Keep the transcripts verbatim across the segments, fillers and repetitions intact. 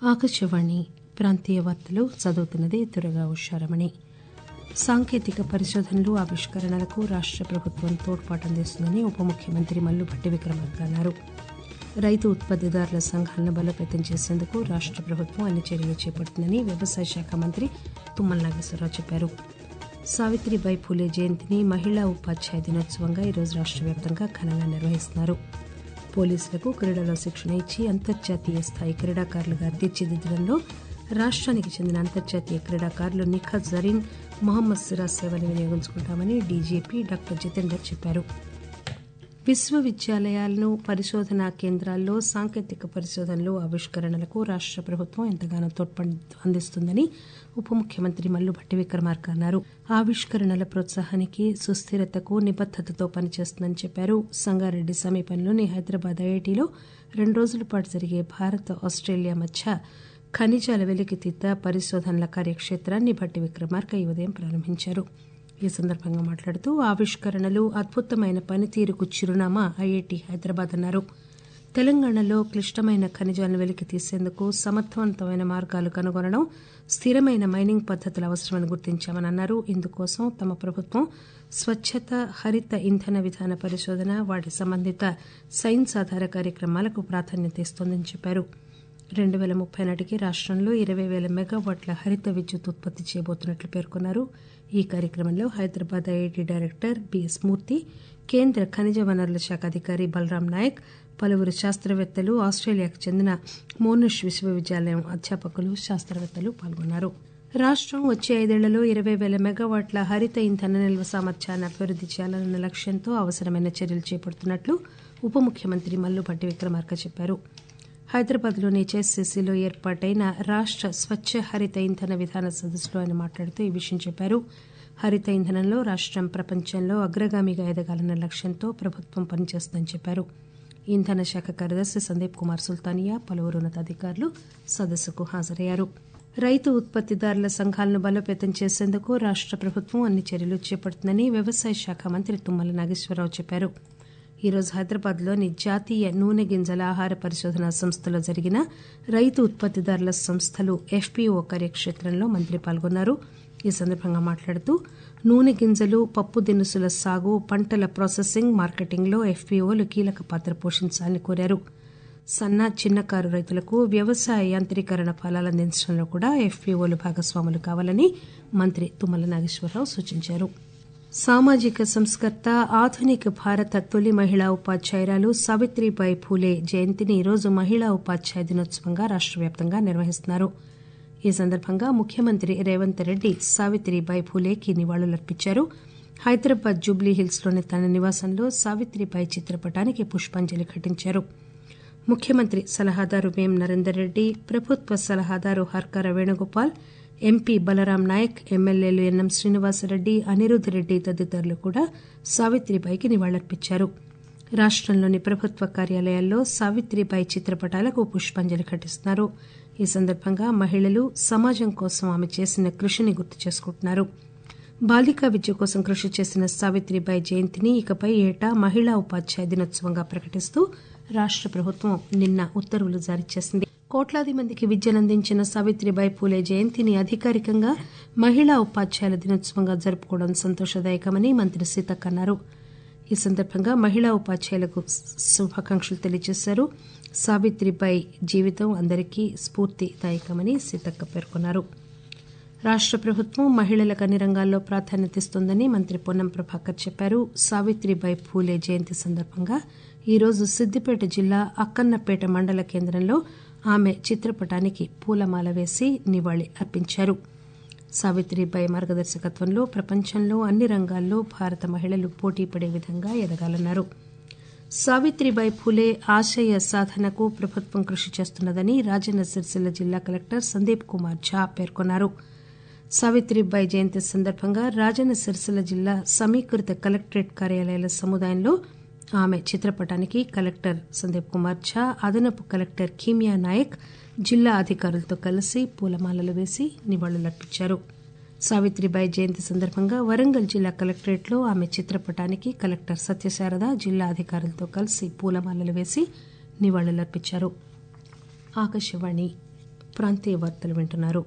ఆకాశవాణి ప్రాంతీయ వార్తలు చదువుతున్నది దుర్గా ఉషారమణి. సాంకేతిక పరిశోధనలు ఆవిష్కరణలకు రాష్ట ప్రభుత్వం తోడ్పాటు అందిస్తుందని ఉప ముఖ్యమంత్రి మల్లుభట్టి విక్రమార్క అన్నారు. రైతు ఉత్పత్తిదారుల సంఘాలను బలోపేతం చేసేందుకు రాష్ట ప్రభుత్వం అన్ని చర్యలు చేపడుతుందని వ్యవసాయ శాఖ మంత్రి తుమ్మల నాగేశ్వరరావు చెప్పారు. సావిత్రిబాయి ఫూలే జయంతిని మహిళా ఉపాధ్యాయ దినోత్సవంగా ఈరోజు రాష్ట వ్యాప్తంగా ఘనంగా నిర్వహిస్తున్నారు. పోలీసులకు క్రీడల్లో శిక్షణ ఇచ్చి అంతర్జాతీయ స్థాయి క్రీడాకారులుగా తీర్చిదిద్దడంలో రాష్ట్రానికి చెందిన అంతర్జాతీయ క్రీడాకారులు నిఖత్ జరీన్, మొహమ్మద్ సిరాజ్ సేవలు వినియోగించుకుంటామని డీజీపీ డాక్టర్ జితేందర్ చెప్పారు. విశ్వవిద్యాలయాలను పరిశోధనా కేంద్రాల్లో సాంకేతిక పరిశోధనలు ఆవిష్కరణలకు రాష్ట ప్రభుత్వం ఎంతగానో తోడ్పాటు అందిస్తుందని ఉప ముఖ్యమంత్రి మల్లుభట్టి విక్రమార్క అన్నారు. ఆవిష్కరణల ప్రోత్సాహానికి, సుస్థిరతకు నిబద్దతతో పనిచేస్తుందని చెప్పారు. సంగారెడ్డి సమీపంలోని హైదరాబాద్ ఐఐటీలో రెండు రోజుల పాటు జరిగే భారత్ ఆస్ట్రేలియా మధ్య ఖనిజాల వెలికితీత పరిశోధనల కార్యక్షేత్రాన్ని భట్టి విక్రమార్క ఈ ఉదయం ప్రారంభించారు. ఈ సందర్భంగా మాట్లాడుతూ ఆవిష్కరణలు అద్భుతమైన పనితీరుకు చిరునామా ఐఐటీ హైదరాబాద్ అన్నారు. తెలంగాణలో క్లిష్టమైన ఖనిజాలను వెలికి తీసేందుకు సమర్థవంతమైన మార్గాలు కనుగొనడం, స్థిరమైన మైనింగ్ పద్దతులు అవసరమని గుర్తించామని అన్నారు. ఇందుకోసం తమ ప్రభుత్వం స్వచ్చత, హరిత ఇంధన విధాన పరిశోధన, వాటి సంబంధిత సైన్స్ ఆధార కార్యక్రమాలకు ప్రాధాన్యత ఇస్తోందని చెప్పారు. రెండు పేల ముప్పై నాటికి రాష్టంలో ఇరవై పేల మెగావాట్ల హరిత విద్యుత్ ఉత్పత్తి చేయబోతున్నట్లు పేర్కొన్నారు. ఈ కార్యక్రమంలో Hyderabad IIT director B S Murthy, కేంద్ర ఖనిజ వనరుల శాఖ అధికారి బలరాం నాయక్, పలువురు శాస్త్రవేత్తలు, ఆస్ట్రేలియాకు చెందిన మోనాష్ విశ్వవిద్యాలయం అధ్యాపకులు, శాస్త్రవేత్తలు పాల్గొన్నారు. రాష్టం వచ్చే ఐదేళ్లలో ఇరవై పేల మెగావాట్ల హరిత ఇంధన నిల్వ సామర్థ్యాన్ని అభివృద్ది చేయాలన్న లక్ష్యంతో అవసరమైన చర్యలు చేపడుతున్నట్లు ఉప ముఖ్యమంత్రి మల్లుభట్టి విక్రమార్క చెప్పారు. హైదరాబాద్లోని హెచ్ఎస్సీసీలో ఏర్పాటైన రాష్ట స్వచ్ఛ హరిత ఇంధన విధాన సదస్సులో ఆయన మాట్లాడుతూ ఈ విషయం చెప్పారు. హరిత ఇంధనంలో రాష్టం ప్రపంచంలో అగ్రగామిగా ఎదగాలన్న లక్ష్యంతో ప్రభుత్వం పనిచేస్తుందని చెప్పారు. ఇంధన శాఖ కార్యదర్శి సందీప్ కుమార్ సుల్తానియా, పలువురు ఉన్నతాధికారులు సదస్సుకు హాజరయ్యారు. రైతు ఉత్పత్తిదారుల సంఘాలను బలోపేతం చేసేందుకు రాష్ట ప్రభుత్వం అన్ని చర్యలు చేపడుతుందని వ్యవసాయ శాఖ మంత్రి తుమ్మల నాగేశ్వరరావు చెప్పారు. ఈరోజు హైదరాబాద్లోని జాతీయ నూనె గింజల ఆహార పరిశోధనా సంస్థలో జరిగిన రైతు ఉత్పత్తిదారుల సంస్థలు ఎఫ్పీఓ కార్యక్షేత్రంలో మంత్రి పాల్గొన్నారు. ఈ సందర్భంగా మాట్లాడుతూ నూనె గింజలు, పప్పు దినుసుల సాగు, పంటల ప్రాసెసింగ్, మార్కెటింగ్లో ఎఫ్పీఓలు కీలక పాత్ర పోషించాలని కోరారు. సన్న, చిన్నకారు రైతులకు వ్యవసాయ యాంత్రీకరణ ఫలాలు అందించడంలో కూడా ఎఫ్పీఓలు భాగస్వాములు కావాలని మంత్రి తుమ్మల నాగేశ్వరరావు సూచించారు. సామాజిక సంస్కర్త, ఆధునిక భారత తొలి మహిళా ఉపాధ్యాయురాలు సావిత్రిబాయి ఫూలే జయంతిని ఈరోజు మహిళా ఉపాధ్యాయ దినోత్సవంగా రాష్ట వ్యాప్తంగా నిర్వహిస్తున్నారు. ఈ సందర్భంగా ముఖ్యమంత్రి రేవంత్ రెడ్డి సావిత్రిబాయి ఫూలేకి నివాళులర్పించారు. హైదరాబాద్ జూబ్లీహిల్స్లోని తన నివాసంలో సావిత్రిబాయి చిత్రపటానికి పుష్పాంజలి ఘటించారు. ముఖ్యమంత్రి సలహాదారు వేం నరేందర్ రెడ్డి, ప్రభుత్వ సలహాదారు హర్కర వేణుగోపాల్, ఎంపీ బలరాం నాయక్, ఎమ్మెల్యేలు ఎన్ఎం శ్రీనివాసరెడ్డి, అనిరుద్ రెడ్డి తదితరులు కూడా సావిత్రిబాయికి నివాళులర్పించారు. రాష్టంలోని ప్రభుత్వ కార్యాలయాల్లో సావిత్రిబాయి చిత్రపటాలకు పుష్పాంజలి ఘటిస్తున్నారు. ఈ సందర్భంగా మహిళలు సమాజం కోసం ఆమె చేసిన కృషిని గుర్తు చేసుకుంటున్నారు. బాలికా విద్య కోసం కృషి చేసిన సావిత్రిబాయి జయంతిని ఇకపై ఏటా మహిళా ఉపాధ్యాయ దినోత్సవంగా ప్రకటిస్తూ రాష్ట ప్రభుత్వం నిన్న ఉత్తర్వులు జారీ చేసింది. కోట్లాది మందికి విద్యనందించిన సావిత్రిబాయి ఫూలే జయంతిని అధికారికంగా మహిళా ఉపాధ్యాయుల దినోత్సవంగా జరుపుకోవడం సంతోషదాయకమని మంత్రి సీతక్క అన్నారు. ఈ సందర్భంగా మహిళా ఉపాధ్యాయులకు శుభాకాంక్షలు తెలియజేశారు. సావిత్రిబాయి జీవితం అందరికీ స్ఫూర్తిదాయకమని సీతక్క పేర్కొన్నారు. రాష్ట ప్రభుత్వం మహిళలకు అన్ని రంగాల్లో ప్రాధాన్యతనిస్తోందని మంత్రి పొన్నం ప్రభాకర్ చెప్పారు. సావిత్రిబాయి ఫూలే జయంతి సందర్భంగా ఈరోజు సిద్దిపేట జిల్లా అక్కన్నపేట మండల కేంద్రంలో ఆమె చిత్రపటానికి పూలమాల వేసి నివాళి అర్పించారు. సావిత్రిబాయి మార్గదర్శకత్వంలో ప్రపంచంలో అన్ని రంగాల్లో భారత మహిళలు పోటీపడే విధంగా ఎదగాలన్నారు. సావిత్రిబాయి ఫూలే ఆశయ సాధనకు ప్రభుత్వం కృషి చేస్తున్నదని రాజన్న సిరిసిల్ల జిల్లా కలెక్టర్ సందీప్ కుమార్ ఝా పేర్కొన్నారు. సావిత్రిబాయి జయంతి సందర్భంగా రాజన్న సిరిసిల్ల జిల్లా సమీకృత కలెక్టరేట్ కార్యాలయాల సముదాయంలో ఆమె చిత్రపటానికి కలెక్టర్ సందీప్ కుమార్ ఝా, అదనపు కలెక్టర్ కీమియా నాయక్ జిల్లా అధికారులతో కలిసి పూలమాలలు వేసి నివాళులర్పించారు. సావిత్రిబాయి జయంతి సందర్భంగా వరంగల్ జిల్లా కలెక్టరేట్లో ఆమె చిత్రపటానికి కలెక్టర్ సత్యశారద జిల్లా అధికారులతో కలిసి పూలమాలలు వేసి నివాళులర్పించారు. ఆకాశవాణి ప్రాంతీయ వార్తలు వింటున్నారు.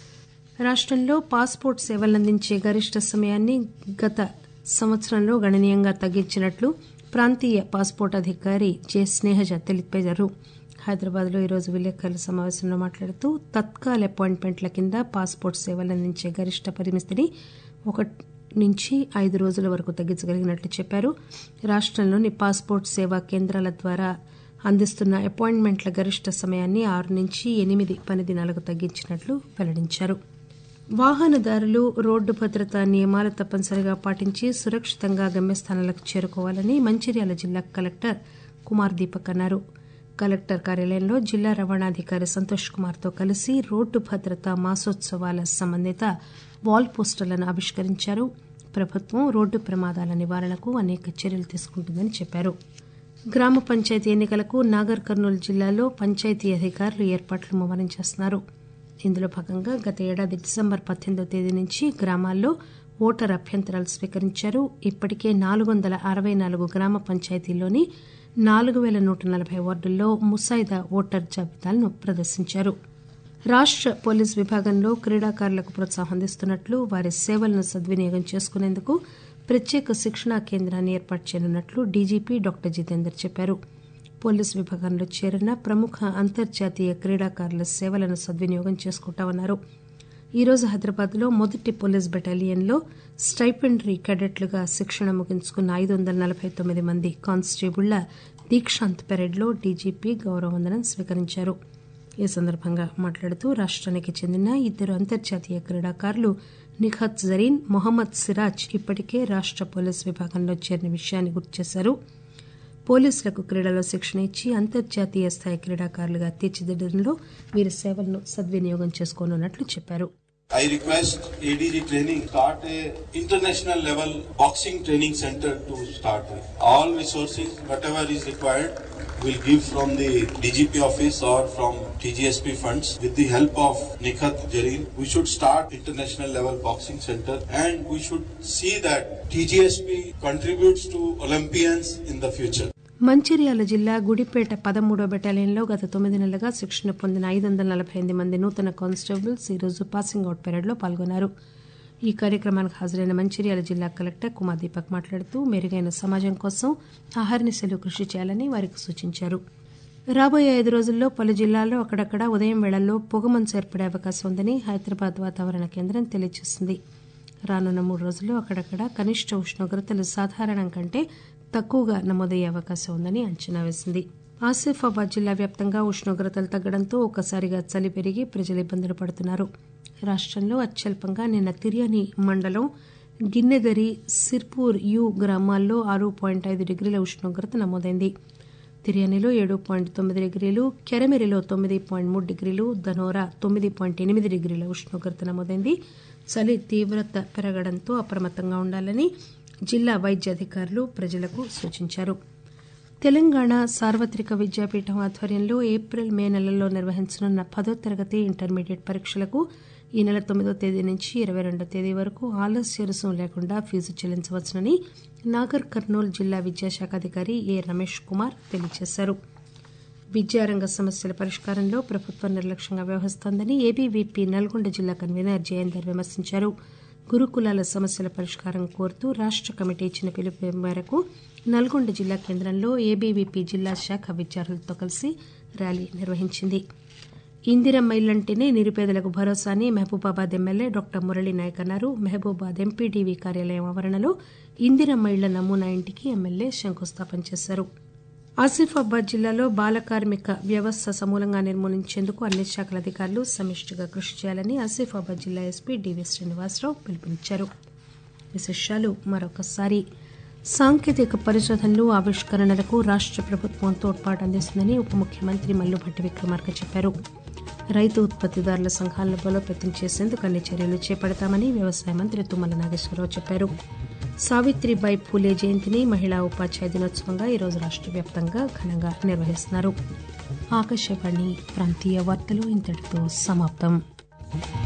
రాష్టంలో పాస్పోర్ట్ సేవలందించే గరిష్ట సమయాన్ని గత సంవత్సరంలో గణనీయంగా తగ్గించినట్లు ప్రాంతీయ పాస్పోర్ట్ అధికారి జె స్నేహజ తెలిపారు. హైదరాబాద్లో ఈరోజు విలేకరుల సమావేశంలో మాట్లాడుతూ తత్కాల్ అపాయింట్మెంట్ల కింద పాస్పోర్ట్ సేవలందించే గరిష్ట పరిమితిని ఒకటి నుంచి ఐదు రోజుల వరకు తగ్గించగలిగినట్లు చెప్పారు. రాష్టంలోని పాస్పోర్ట్ సేవా కేంద్రాల ద్వారా అందిస్తున్న అపాయింట్మెంట్ల గరిష్ట సమయాన్ని ఆరు నుంచి ఎనిమిది పని దినాలకు తగ్గించినట్లు వెల్లడించారు. వాహనదారులు రోడ్డు భద్రతా నియమాలు తప్పనిసరిగా పాటించి సురక్షితంగా గమ్యస్థానాలకు చేరుకోవాలని మంచిర్యాల జిల్లా కలెక్టర్ కుమార్ దీపక్ అన్నారు. కలెక్టర్ కార్యాలయంలో జిల్లా రవాణాధికారి సంతోష్ కుమార్ తో కలిసి రోడ్డు భద్రతా మాసోత్సవాల సంబంధిత వాల్ పోస్టర్లను ఆవిష్కరించారు. ప్రభుత్వం రోడ్డు ప్రమాదాల నివారణకు అనేక చర్యలు తీసుకుంటుందని చెప్పారు. గ్రామ పంచాయతీ ఎన్నికలకు నాగర్ కర్నూలు జిల్లాలో పంచాయతీ అధికారులు ఏర్పాట్లు ముమ్మరం చేస్తున్నారు. ఇందులో భాగంగా గత ఏడాది డిసెంబర్ పద్దెనిమిదో తేదీ నుంచి గ్రామాల్లో ఓటర్ అభ్యంతరాలు స్వీకరించారు. ఇప్పటికే నాలుగు వందల అరవై నాలుగు గ్రామ పంచాయతీల్లోని నాలుగు పేల నూట నలభై వార్డుల్లో ముసాయిదా ఓటర్ జాబితాలను ప్రదర్శించారు. రాష్ట పోలీస్ విభాగంలో క్రీడాకారులకు ప్రోత్సాహం అందిస్తున్నట్లు, వారి సేవలను సద్వినియోగం చేసుకునేందుకు ప్రత్యేక శిక్షణా కేంద్రాన్ని ఏర్పాటు చేయనున్నట్లు డీజీపీ డాక్టర్ జితేందర్ చెప్పారు. పోలీస్ విభాగంలో చేరిన ప్రముఖ అంతర్జాతీయ క్రీడాకారుల సేవలను సద్వినియోగం చేసుకుంటామన్నారు. ఈరోజు హైదరాబాద్లో మొదటి పోలీస్ బెటాలియన్లో స్టైపెండరీ కేడెట్లుగా శిక్షణ ముగించుకున్న ఐదు వందల నలభై తొమ్మిది మంది కానిస్టేబుళ్ల దీక్షాంత్ పెరేడ్లో డీజీపీ గౌరవ వందనం స్వీకరించారు. ఈ సందర్భంగా మాట్లాడుతూ రాష్ట్రానికి చెందిన ఇద్దరు అంతర్జాతీయ క్రీడాకారులు నిఖత్ జరీన్, మొహమ్మద్ సిరాజ్ ఇప్పటికే రాష్ట పోలీస్ విభాగంలో చేరిన విషయాన్ని గుర్తు చేశారు. పోలీసులకు క్రీడలో శిక్షణ ఇచ్చి అంతర్జాతీయ స్థాయి క్రీడాకారులుగా తీర్చిదిద్దడంలో వీరి సేవలను సద్వినియోగం చేసుకోనున్నట్లు చెప్పారు. I request A D G training start a international level boxing training center to start with. All resources, whatever is required, will give from the D G P office or from T G S P funds. With the help of Nikhat Jareen, we should start international level boxing center, and we should see that T G S P contributes to Olympians in the future. Mancherial జిల్లా గుడిపేట పదమూడో బెటాలియన్లో గత తొమ్మిది నెలలుగా శిక్షణ పొందిన ఐదు వందల నలభై ఎనిమిది మంది నూతన కానిస్టేబుల్స్ ఈరోజు పాసింగ్ అవుట్ పెరేడ్లో పాల్గొన్నారు. ఈ కార్యక్రమానికి హాజరైన మంచిర్యాల జిల్లా కలెక్టర్ కుమార్ దీపక్ మాట్లాడుతూ మెరుగైన సమాజం కోసం అహర్నిశలు కృషి చేయాలని వారికి సూచించారు. రాబోయే ఐదు రోజుల్లో పలు జిల్లాల్లో అక్కడక్కడ ఉదయం వేళల్లో పొగమంచు ఏర్పడే అవకాశం ఉందని హైదరాబాద్ వాతావరణ కేంద్రం తెలియజేసింది. రానున్న మూడు రోజుల్లో అక్కడక్కడ కనిష్ట ఉష్ణోగ్రతలు సాధారణం కంటే తక్కువగా నమోదయ్యే అవకాశం ఉందని అంచనా వేసింది. ఆసిఫాబాద్ జిల్లా వ్యాప్తంగా ఉష్ణోగ్రతలు తగ్గడంతో ఒక్కసారిగా చలి పెరిగి ప్రజలు ఇబ్బందులు పడుతున్నారు. రాష్టంలో అత్యల్పంగా నిన్న తిర్యాని మండలం గిన్నెదరి, సిర్పూర్ యు గ్రామాల్లో ఆరు పాయింట్ ఐదు డిగ్రీల ఉష్ణోగ్రత నమోదైంది. తిర్యానిలో ఏడు పాయింట్ తొమ్మిది డిగ్రీలు, కెరమెరిలో తొమ్మిది పాయింట్ మూడు డిగ్రీలు, ధనోరా తొమ్మిది పాయింట్ ఎనిమిది డిగ్రీల ఉష్ణోగ్రత నమోదైంది. చలి తీవ్రత పెరగడంతో అప్రమత్తంగా ఉండాలని జిల్లా వైద్యాధికారులు ప్రజలకు సూచించారు. తెలంగాణ సార్వత్రిక విద్యాపీఠం ఆధ్వర్యంలో ఏప్రిల్ మే నెలల్లో నిర్వహించనున్న పదో తరగతి ఇంటర్మీడియట్ పరీక్షలకు ఈ నెల తొమ్మిదో తేదీ నుంచి ఇరవై రెండో తేదీ వరకు ఆలస్య రుసుం లేకుండా ఫీజు చెల్లించవచ్చునని నాగర్ కర్నూలు జిల్లా విద్యాశాఖ అధికారి ఏ రమేష్ కుమార్ తెలియజేశారు. విద్యారంగ సమస్యల పరిష్కారంలో ప్రభుత్వం నిర్లక్ష్యంగా వ్యవహరిస్తోందని ఏబీవీపీ నల్గొండ జిల్లా కన్వీనర్ జయేందర్ విమర్శించారు. గురుకులాల సమస్యల పరిష్కారం కోరుతూ రాష్ట కమిటీ ఇచ్చిన పిలుపు మేరకు నల్గొండ జిల్లా కేంద్రంలో ఏబీవీపీ జిల్లా శాఖ విద్యార్థులతో కలిసి ర్యాలీ నిర్వహించింది. ఇందిరమ్మ ఇళ్లంటేనే నిరుపేదలకు భరోసా అని మహబూబాబాద్ ఎమ్మెల్యే డాక్టర్ మురళీ నాయక్ అన్నారు. మహబూబాబాద్ ఎంపీడీవీ కార్యాలయం ఆవరణలో ఇందిరమ్మ ఇళ్ల నమూనా ఇంటికి ఎమ్మెల్యే శంకుస్థాపన చేశారు. ఆసిఫాబాద్ జిల్లాలో బాల కార్మిక వ్యవస్థ సమూలంగా నిర్మూలించేందుకు అన్ని శాఖల అధికారులు సమిష్టిగా కృషి చేయాలని ఆసిఫాబాద్ జిల్లా ఎస్పీ డివి శ్రీనివాసరావు పిలుపునిచ్చారు. విశేషాలు మరొకసారి. సాంకేతిక పరిశోధనలు, ఆవిష్కరణలకు రాష్ట ప్రభుత్వం తోడ్పాటు అందిస్తుందని ఉప ముఖ్యమంత్రి మల్లుభట్టి విక్రమార్క చెప్పారు. రైతు ఉత్పత్తిదారుల సంఘాలను బలోపేతం చేసేందుకు అన్ని చర్యలు చేపడతామని వ్యవసాయ మంత్రి తుమ్మల నాగేశ్వరరావు చెప్పారు. సావిత్రిబాయి ఫూలే జయంతిని మహిళా ఉపాధ్యాయ దినోత్సవంగా ఈరోజు రాష్ట్ర వ్యాప్తంగా ఘనంగా నిర్వహిస్తున్నారు. ఆకాశవాణి ప్రాంతీయ వార్తలు ఇంతటితో సమాప్తం.